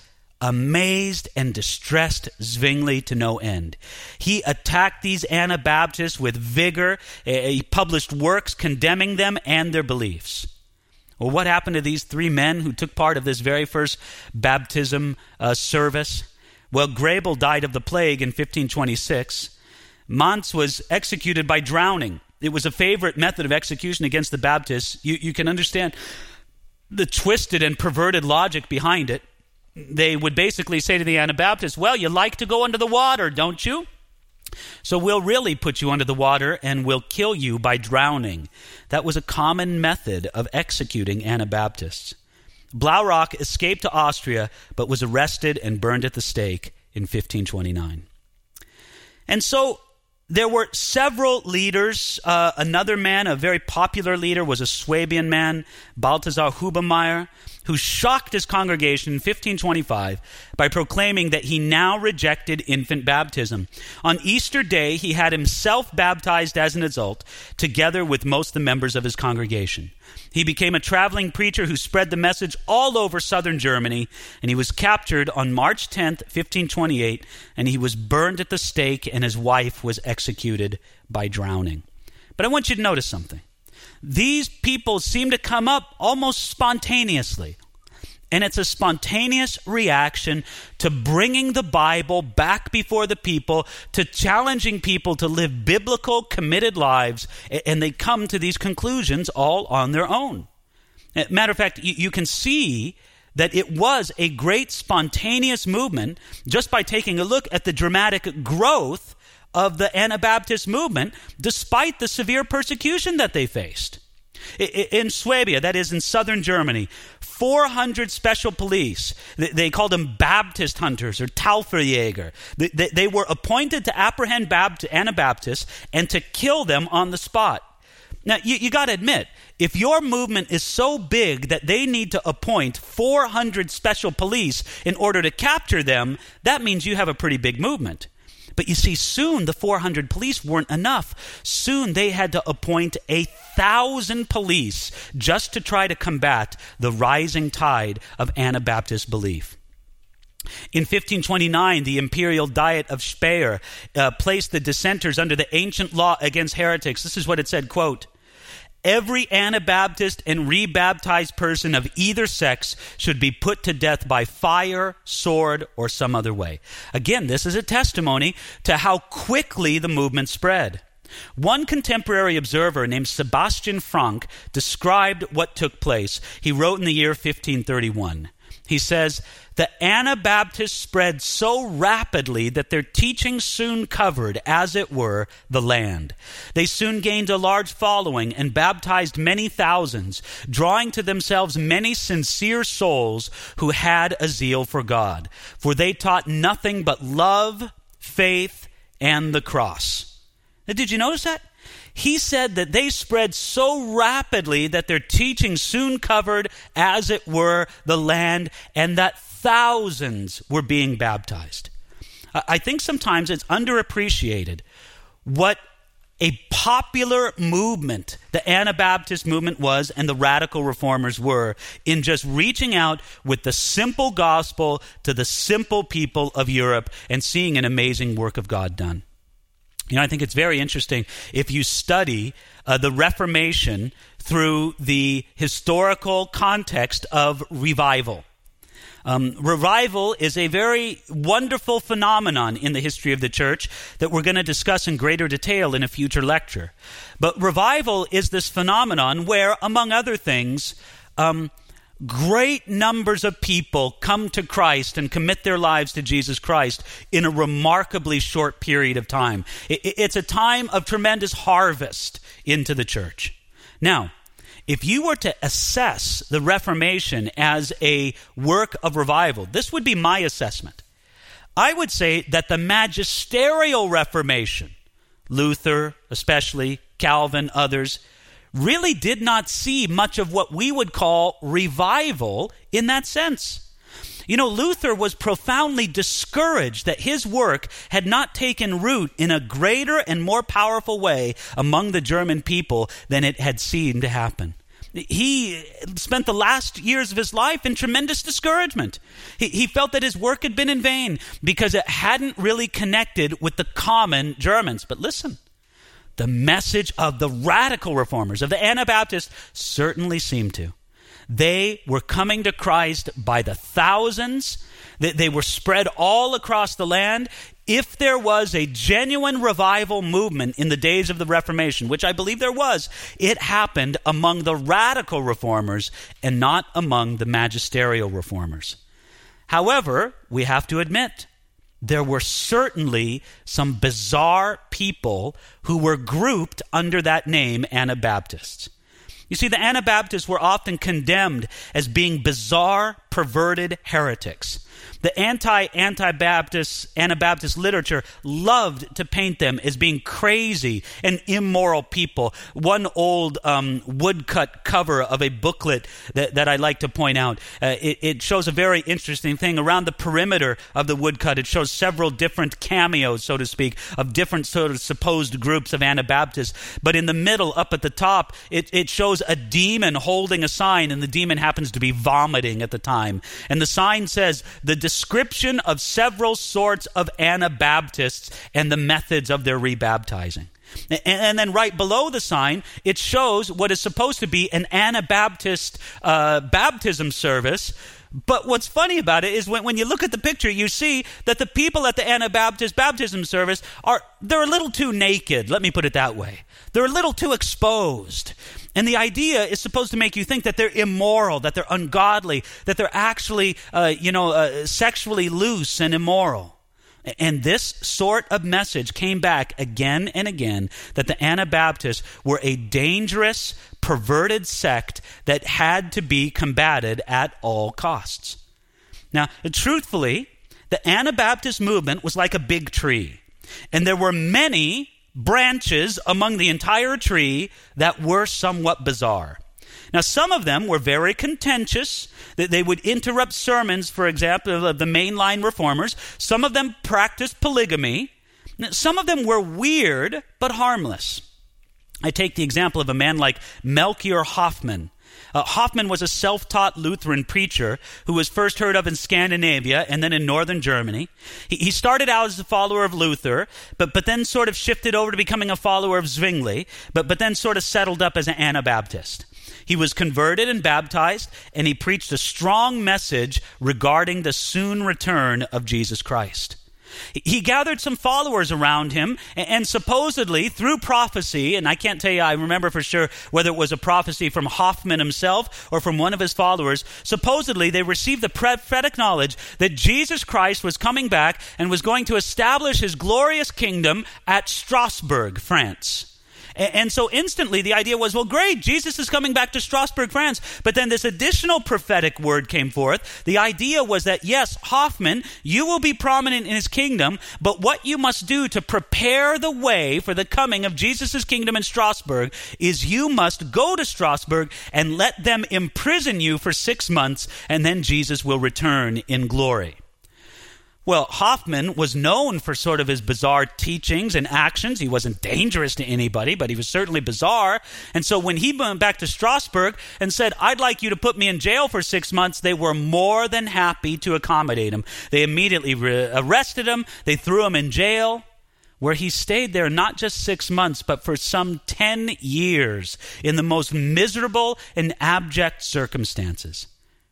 amazed and distressed Zwingli to no end. He attacked these Anabaptists with vigor. He published works condemning them and their beliefs. Well, what happened to these three men who took part of this very first baptism uh, service? Well, Grebel died of the plague in fifteen twenty-six. Manz was executed by drowning. It was a favorite method of execution against the Baptists. You, you can understand the twisted and perverted logic behind it. They would basically say to the Anabaptists, well, you like to go under the water, don't you? So we'll really put you under the water and we'll kill you by drowning. That was a common method of executing Anabaptists. Blaurock escaped to Austria, but was arrested and burned at the stake in fifteen twenty-nine. And so there were several leaders. Uh, another man, a very popular leader, was a Swabian man, Balthasar Hubermeyer, who shocked his congregation in fifteen twenty-five by proclaiming that he now rejected infant baptism. On Easter Day, he had himself baptized as an adult, together with most of the members of his congregation. He became a traveling preacher who spread the message all over southern Germany, and he was captured on March tenth, fifteen twenty-eight, and he was burned at the stake, and his wife was executed by drowning. But I want you to notice something. These people seem to come up almost spontaneously. And it's a spontaneous reaction to bringing the Bible back before the people, to challenging people to live biblical, committed lives. And they come to these conclusions all on their own. Matter of fact, you can see that it was a great spontaneous movement just by taking a look at the dramatic growth of the Anabaptist movement, despite the severe persecution that they faced. In Swabia, that is in southern Germany, four hundred special police, they called them Baptist hunters or Tauferjäger. They were appointed to apprehend Anabaptists and to kill them on the spot. Now, you, you got to admit, if your movement is so big that they need to appoint four hundred special police in order to capture them, that means you have a pretty big movement. But you see, soon the four hundred police weren't enough. Soon they had to appoint a thousand police just to try to combat the rising tide of Anabaptist belief. In fifteen twenty-nine, the imperial diet of Speyer uh, placed the dissenters under the ancient law against heretics. This is what it said, quote, "Every Anabaptist and rebaptized person of either sex should be put to death by fire, sword, or some other way." Again, this is a testimony to how quickly the movement spread. One contemporary observer named Sebastian Frank described what took place. He wrote in the year fifteen thirty-one. He says, "The Anabaptists spread so rapidly that their teaching soon covered, as it were, the land. They soon gained a large following and baptized many thousands, drawing to themselves many sincere souls who had a zeal for God. For they taught nothing but love, faith, and the cross." Now, did you notice that? He said that they spread so rapidly that their teaching soon covered, as it were, the land, and that thousands were being baptized. I think sometimes it's underappreciated what a popular movement the Anabaptist movement was and the radical reformers were in just reaching out with the simple gospel to the simple people of Europe and seeing an amazing work of God done. You know, I think it's very interesting if you study uh, the Reformation through the historical context of revival. Um, revival is a very wonderful phenomenon in the history of the church that we're going to discuss in greater detail in a future lecture. But revival is this phenomenon where, among other things, um, great numbers of people come to Christ and commit their lives to Jesus Christ in a remarkably short period of time. It's a time of tremendous harvest into the church. Now, if you were to assess the Reformation as a work of revival, this would be my assessment. I would say that the magisterial Reformation, Luther especially, Calvin, others, really did not see much of what we would call revival in that sense. You know, Luther was profoundly discouraged that his work had not taken root in a greater and more powerful way among the German people than it had seemed to happen. He spent the last years of his life in tremendous discouragement. He, he felt that his work had been in vain because it hadn't really connected with the common Germans. But listen, the message of the radical reformers, of the Anabaptists, certainly seemed to. They were coming to Christ by the thousands. They, they were spread all across the land. If there was a genuine revival movement in the days of the Reformation, which I believe there was, it happened among the radical reformers and not among the magisterial reformers. However, we have to admit, there were certainly some bizarre people who were grouped under that name, Anabaptists. You see, the Anabaptists were often condemned as being bizarre, perverted heretics. The anti-Anabaptist Anabaptist literature loved to paint them as being crazy and immoral people. One old um, woodcut cover of a booklet that, that I like to point out, uh, it, it shows a very interesting thing. Around the perimeter of the woodcut, it shows several different cameos, so to speak, of different sort of supposed groups of Anabaptists. But in the middle, up at the top, it, it shows a demon holding a sign, and the demon happens to be vomiting at the time. And the sign says, "The description of several sorts of Anabaptists and the methods of their rebaptizing." And, and then right below the sign, it shows what is supposed to be an Anabaptist uh, baptism service. But what's funny about it is when, when you look at the picture, you see that the people at the Anabaptist baptism service are, they're a little too naked, let me put it that way. They're a little too exposed. And the idea is supposed to make you think that they're immoral, that they're ungodly, that they're actually, uh, you know, uh, sexually loose and immoral. And this sort of message came back again and again, that the Anabaptists were a dangerous, perverted sect that had to be combated at all costs. Now, truthfully, the Anabaptist movement was like a big tree, and there were many branches among the entire tree that were somewhat bizarre. Now, some of them were very contentious, that they would interrupt sermons, for example, of the mainline reformers. Some of them practiced polygamy. Some of them were weird, but harmless. I take the example of a man like Melchior Hoffman. Uh, Hoffman was a self-taught Lutheran preacher who was first heard of in Scandinavia and then in northern Germany. He, he started out as a follower of Luther, but, but then sort of shifted over to becoming a follower of Zwingli, but, but then sort of settled up as an Anabaptist. He was converted and baptized, and he preached a strong message regarding the soon return of Jesus Christ. He gathered some followers around him, and supposedly through prophecy, and I can't tell you, I remember for sure whether it was a prophecy from Hoffman himself or from one of his followers, supposedly they received the prophetic knowledge that Jesus Christ was coming back and was going to establish his glorious kingdom at Strasbourg, France. And so instantly the idea was, well, great, Jesus is coming back to Strasbourg, France. But then this additional prophetic word came forth. The idea was that, yes, Hoffman, you will be prominent in his kingdom, but what you must do to prepare the way for the coming of Jesus' kingdom in Strasbourg is you must go to Strasbourg and let them imprison you for six months, and then Jesus will return in glory. Well, Hoffman was known for sort of his bizarre teachings and actions. He wasn't dangerous to anybody, but he was certainly bizarre. And so when he went back to Strasbourg and said, I'd like you to put me in jail for six months, they were more than happy to accommodate him. They immediately re- arrested him. They threw him in jail, where he stayed there not just six months, but for some ten years in the most miserable and abject circumstances.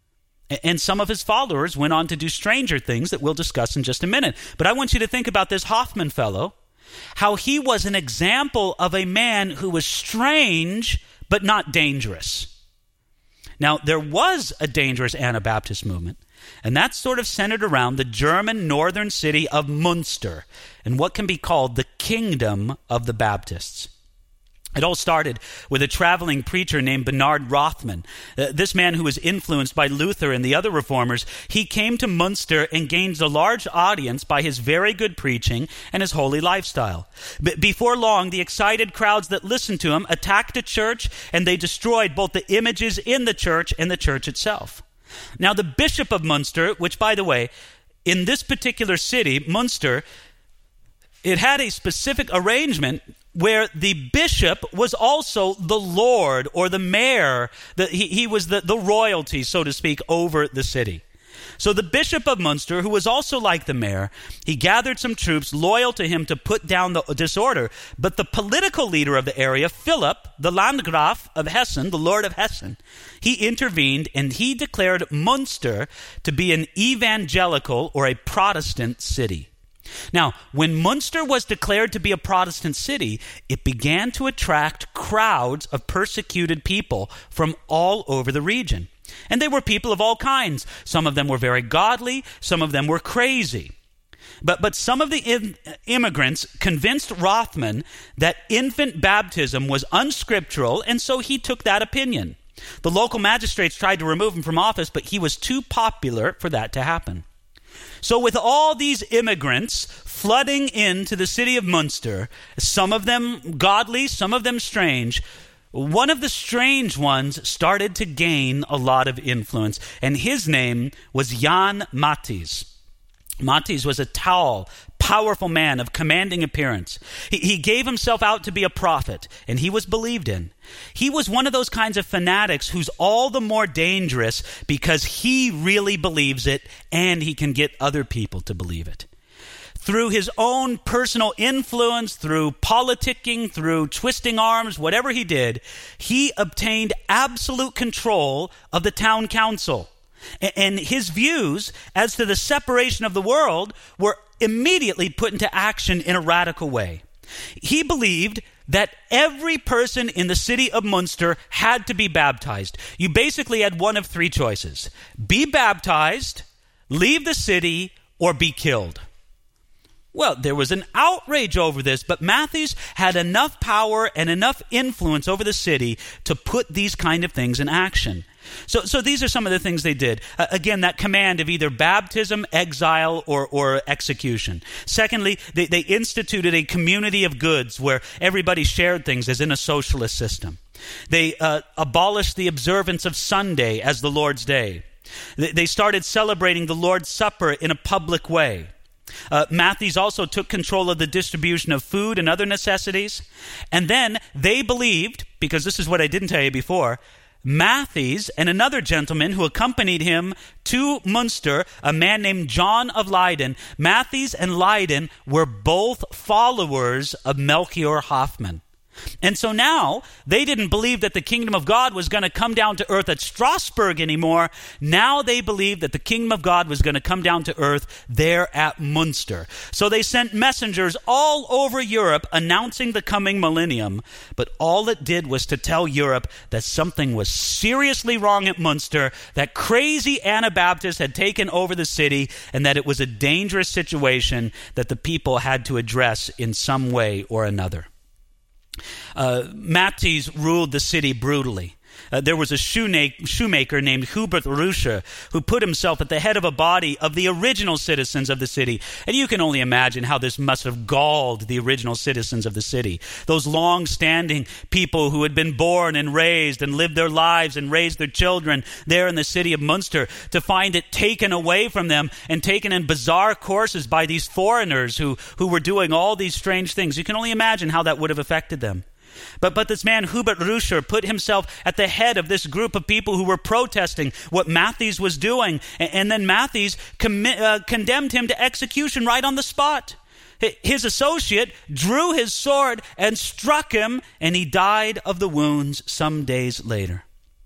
And some of his followers went on to do stranger things that we'll discuss in just a minute. But I want you to think about this Hoffman fellow, how he was an example of a man who was strange but not dangerous. Now, there was a dangerous Anabaptist movement, and that's sort of centered around the German northern city of Münster and what can be called the kingdom of the Baptists. It all started with a traveling preacher named Bernard Rothman. Uh, this man, who was influenced by Luther and the other reformers, he came to Münster and gained a large audience by his very good preaching and his holy lifestyle. B- before long, the excited crowds that listened to him attacked the church, and they destroyed both the images in the church and the church itself. Now, the bishop of Münster, which, by the way, in this particular city, Münster, it had a specific arrangement where the bishop was also the lord or the mayor. The, he, he was the, the royalty, so to speak, over the city. So the bishop of Münster, who was also like the mayor, he gathered some troops loyal to him to put down the disorder. But the political leader of the area, Philip, the Landgraf of Hessen, the Lord of Hessen, he intervened and he declared Münster to be an evangelical or a Protestant city. Now, when Münster was declared to be a Protestant city, it began to attract crowds of persecuted people from all over the region. And they were people of all kinds. Some of them were very godly, some of them were crazy. But, but some of the im- immigrants convinced Rothman that infant baptism was unscriptural, and so he took that opinion. The local magistrates tried to remove him from office, but he was too popular for that to happen. So with all these immigrants flooding into the city of Münster, some of them godly, some of them strange, one of the strange ones started to gain a lot of influence, and his name was Jan Matthys. Matthys was a tall, powerful man of commanding appearance. He, he gave himself out to be a prophet, and he was believed in. He was one of those kinds of fanatics who's all the more dangerous because he really believes it, and he can get other people to believe it. Through his own personal influence, through politicking, through twisting arms, whatever he did, he obtained absolute control of the town council. And his views as to the separation of the world were immediately put into action in a radical way. He believed that every person in the city of Münster had to be baptized. You basically had one of three choices: be baptized, leave the city, or be killed. Well, there was an outrage over this, but Matthys had enough power and enough influence over the city to put these kind of things in action. So so these are some of the things they did. Uh, again, that command of either baptism, exile, or, or execution. Secondly, they, they instituted a community of goods where everybody shared things as in a socialist system. They uh, abolished the observance of Sunday as the Lord's Day. They, they started celebrating the Lord's Supper in a public way. Uh, Matthews also took control of the distribution of food and other necessities. And then they believed, because this is what I didn't tell you before, Matthews and another gentleman who accompanied him to Munster, a man named John of Leyden. Matthews and Leyden were both followers of Melchior Hoffman. And so now, they didn't believe that the kingdom of God was going to come down to earth at Strasbourg anymore. Now they believed that the kingdom of God was going to come down to earth there at Munster. So they sent messengers all over Europe announcing the coming millennium. But all it did was to tell Europe that something was seriously wrong at Munster, that crazy Anabaptists had taken over the city, and that it was a dangerous situation that the people had to address in some way or another. Uh, Matthews ruled the city brutally. Uh, there was a shoemaker named Hubert Ruscher who put himself at the head of a body of the original citizens of the city. And you can only imagine how this must have galled the original citizens of the city. Those long-standing people who had been born and raised and lived their lives and raised their children there in the city of Munster, to find it taken away from them and taken in bizarre courses by these foreigners who, who were doing all these strange things. You can only imagine how that would have affected them. But but this man, Hubert Ruscher, put himself at the head of this group of people who were protesting what Matthews was doing. And, and then Matthews commi- uh, condemned him to execution right on the spot. His associate drew his sword and struck him, and he died of the wounds some days later.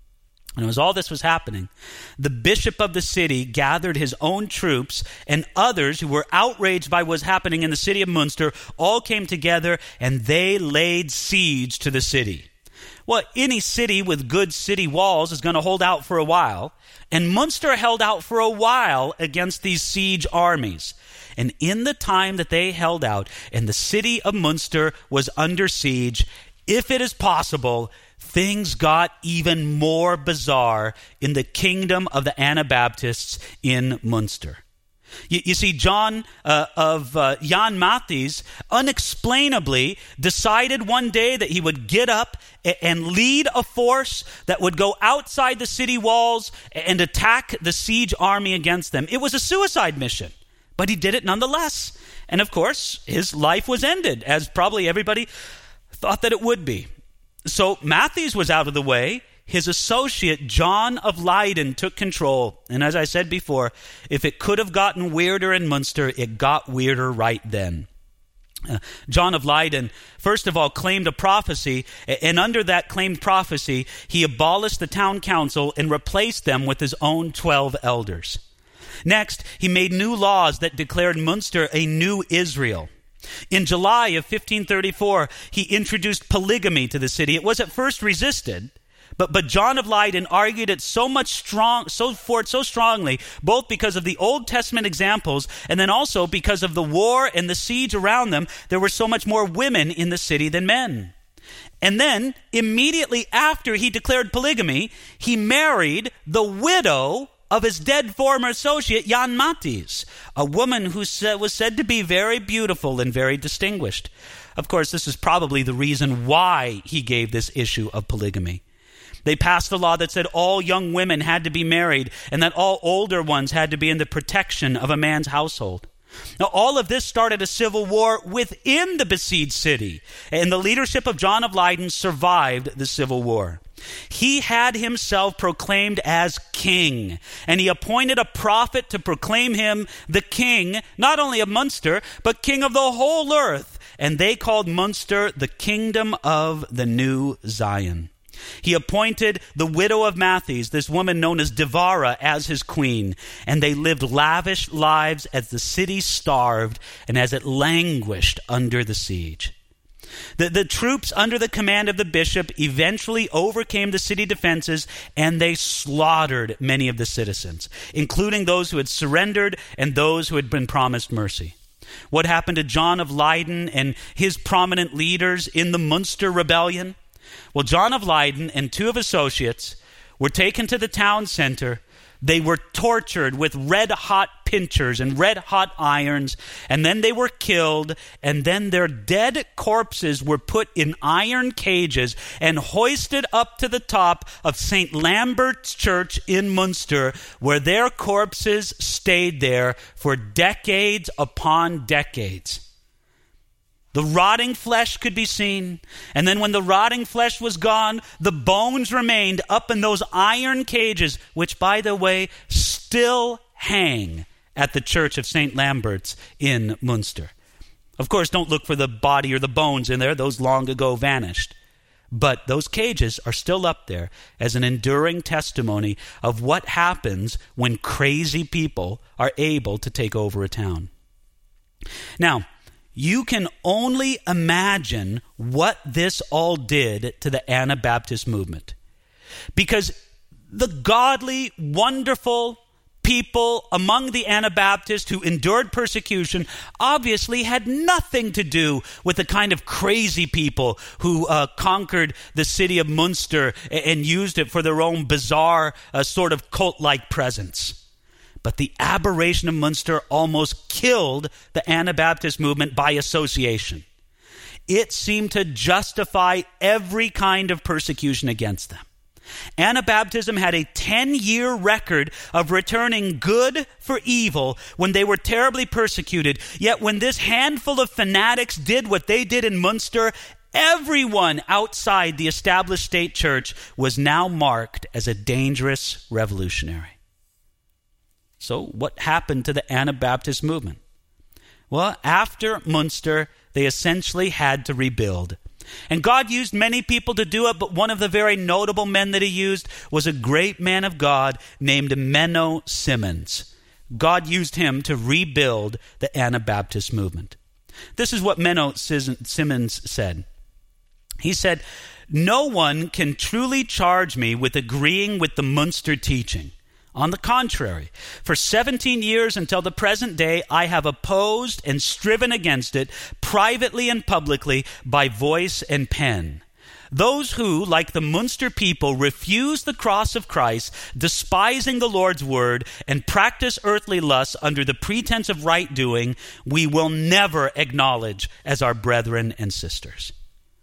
And as all this was happening, the bishop of the city gathered his own troops, and others who were outraged by what was happening in the city of Munster all came together, and they laid siege to the city. Well, any city with good city walls is going to hold out for a while, and Munster held out for a while against these siege armies. And in the time that they held out, and the city of Munster was under siege, if it is possible, things got even more bizarre in the kingdom of the Anabaptists in Munster. You, you see, John uh, of uh, Jan Matthews unexplainably decided one day that he would get up a- and lead a force that would go outside the city walls and attack the siege army against them. It was a suicide mission, but he did it nonetheless. And of course, his life was ended, as probably everybody thought that it would be. So Matthews was out of the way. His associate, John of Leyden, took control. And as I said before, if it could have gotten weirder in Munster, it got weirder right then. Uh, John of Leyden, first of all, claimed a prophecy, and under that claimed prophecy, he abolished the town council and replaced them with his own twelve elders. Next, he made new laws that declared Munster a new Israel. In July of fifteen thirty-four, he introduced polygamy to the city. It was at first resisted, but, but John of Leyden argued it so much strong, so for it so strongly, both because of the Old Testament examples and then also because of the war and the siege around them. There were so much more women in the city than men. And then, immediately after he declared polygamy, he married the widow of his dead former associate, Jan Matthews, a woman who was said to be very beautiful and very distinguished. Of course, this is probably the reason why he gave this issue of polygamy. They passed a law that said all young women had to be married and that all older ones had to be in the protection of a man's household. Now, all of this started a civil war within the besieged city, and the leadership of John of Leyden survived the civil war. He had himself proclaimed as king, and he appointed a prophet to proclaim him the king, not only of Munster, but king of the whole earth. And they called Munster the kingdom of the new Zion. He appointed the widow of Matthews, this woman known as Devara, as his queen, and they lived lavish lives as the city starved and as it languished under the siege. The, the troops under the command of the bishop eventually overcame the city defenses, and they slaughtered many of the citizens, including those who had surrendered and those who had been promised mercy. What happened to John of Leyden and his prominent leaders in the Munster Rebellion? Well, John of Leyden and two of his associates were taken to the town center. They were tortured with red-hot pincers and red-hot irons, and then they were killed, and then their dead corpses were put in iron cages and hoisted up to the top of Saint Lambert's Church in Munster, where their corpses stayed there for decades upon decades. The rotting flesh could be seen, and then when the rotting flesh was gone, the bones remained up in those iron cages, which, by the way, still hang at the Church of Saint Lambert's in Munster. Of course, don't look for the body or the bones in there. Those long ago vanished. But those cages are still up there as an enduring testimony of what happens when crazy people are able to take over a town. Now, you can only imagine what this all did to the Anabaptist movement. Because the godly, wonderful people among the Anabaptists who endured persecution obviously had nothing to do with the kind of crazy people who uh, conquered the city of Munster and, and used it for their own bizarre uh, sort of cult-like presence. But the aberration of Munster almost killed the Anabaptist movement by association. It seemed to justify every kind of persecution against them. Anabaptism had a ten-year record of returning good for evil when they were terribly persecuted. Yet when this handful of fanatics did what they did in Munster, everyone outside the established state church was now marked as a dangerous revolutionary. So what happened to the Anabaptist movement? Well, after Munster, they essentially had to rebuild. And God used many people to do it, but one of the very notable men that he used was a great man of God named Menno Simons. God used him to rebuild the Anabaptist movement. This is what Menno Simons said. He said, "No one can truly charge me with agreeing with the Munster teaching. On the contrary, for seventeen years until the present day, I have opposed and striven against it, privately and publicly, by voice and pen. Those who, like the Munster people, refuse the cross of Christ, despising the Lord's word, and practice earthly lusts under the pretense of right doing, we will never acknowledge as our brethren and sisters."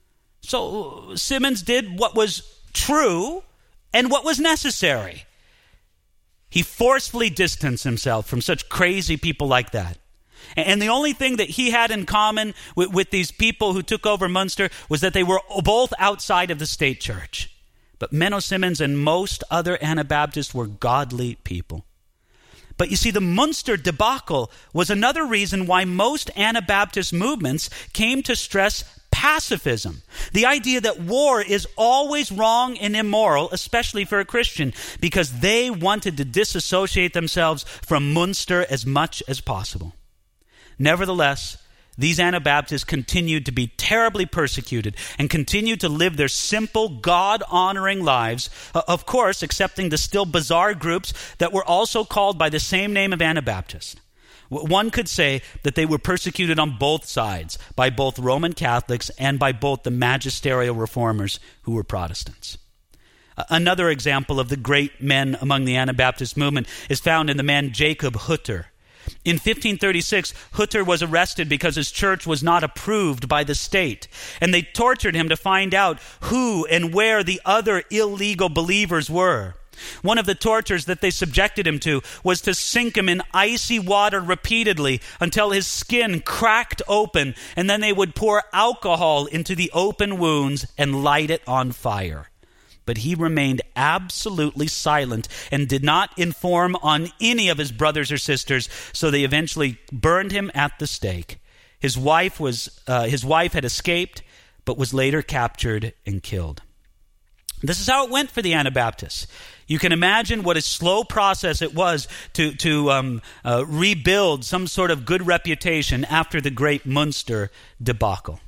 So Simons did what was true and what was necessary. He forcefully distanced himself from such crazy people like that. And the only thing that he had in common with, with these people who took over Munster was that they were both outside of the state church. But Menno Simons and most other Anabaptists were godly people. But you see, the Munster debacle was another reason why most Anabaptist movements came to stress pacifism, the idea that war is always wrong and immoral, especially for a Christian, because they wanted to disassociate themselves from Munster as much as possible. Nevertheless, these Anabaptists continued to be terribly persecuted and continued to live their simple, God-honoring lives, of course, accepting the still bizarre groups that were also called by the same name of Anabaptists. One could say that they were persecuted on both sides, by both Roman Catholics and by both the magisterial reformers who were Protestants. Another example of the great men among the Anabaptist movement is found in the man Jacob Hutter. In fifteen thirty-six, Hutter was arrested because his church was not approved by the state, and they tortured him to find out who and where the other illegal believers were. One of the tortures that they subjected him to was to sink him in icy water repeatedly until his skin cracked open, and then they would pour alcohol into the open wounds and light it on fire. But he remained absolutely silent and did not inform on any of his brothers or sisters, so they eventually burned him at the stake. His wife was uh, his wife had escaped, but was later captured and killed. This is how it went for the Anabaptists. You can imagine what a slow process it was to, to um, uh, rebuild some sort of good reputation after the great Munster debacle.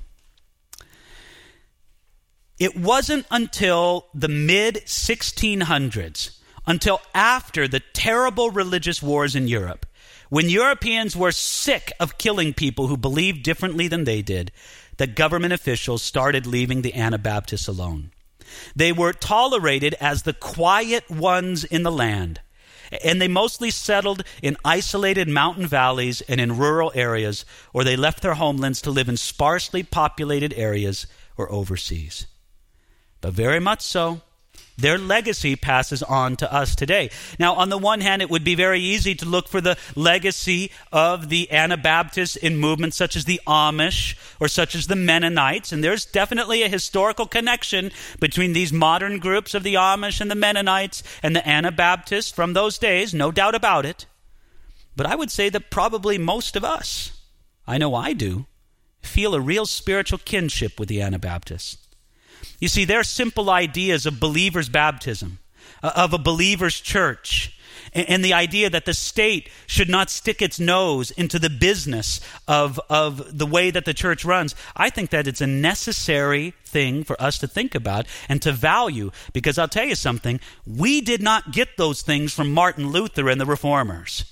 It wasn't until the mid sixteen hundreds, until after the terrible religious wars in Europe, when Europeans were sick of killing people who believed differently than they did, that government officials started leaving the Anabaptists alone. They were tolerated as the quiet ones in the land. And they mostly settled in isolated mountain valleys and in rural areas, or they left their homelands to live in sparsely populated areas or overseas. But very much so, their legacy passes on to us today. Now, on the one hand, it would be very easy to look for the legacy of the Anabaptists in movements such as the Amish or such as the Mennonites. And there's definitely a historical connection between these modern groups of the Amish and the Mennonites and the Anabaptists from those days, no doubt about it. But I would say that probably most of us, I know I do, feel a real spiritual kinship with the Anabaptists. You see, their simple ideas of believer's baptism, of a believer's church, and the idea that the state should not stick its nose into the business of, of the way that the church runs, I think that it's a necessary thing for us to think about and to value. Because I'll tell you something, we did not get those things from Martin Luther and the Reformers.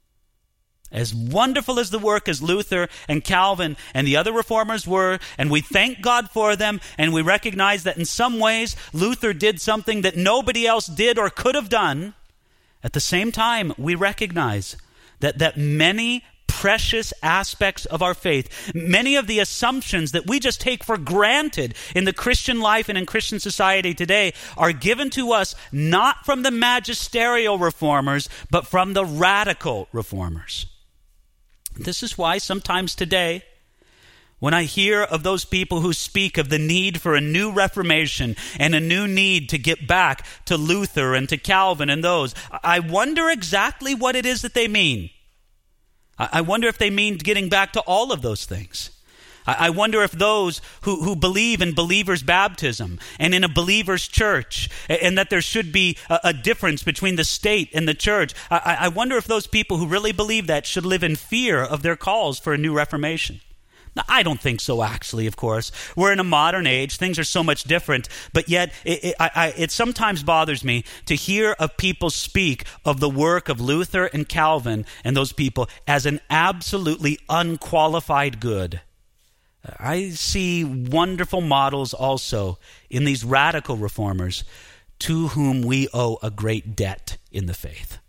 As wonderful as the work as Luther and Calvin and the other reformers were, and we thank God for them, and we recognize that in some ways Luther did something that nobody else did or could have done, at the same time we recognize that, that many precious aspects of our faith, many of the assumptions that we just take for granted in the Christian life and in Christian society today are given to us not from the magisterial reformers, but from the radical reformers. This is why sometimes today, when I hear of those people who speak of the need for a new Reformation and a new need to get back to Luther and to Calvin and those, I wonder exactly what it is that they mean. I wonder if they mean getting back to all of those things. I wonder if those who, who believe in believer's baptism and in a believer's church, and that there should be a, a difference between the state and the church, I, I wonder if those people who really believe that should live in fear of their calls for a new Reformation. Now, I don't think so, actually, of course. We're in a modern age. Things are so much different. But yet, it, it, I, I, it sometimes bothers me to hear of people speak of the work of Luther and Calvin and those people as an absolutely unqualified good. I see wonderful models also in these radical reformers to whom we owe a great debt in the faith.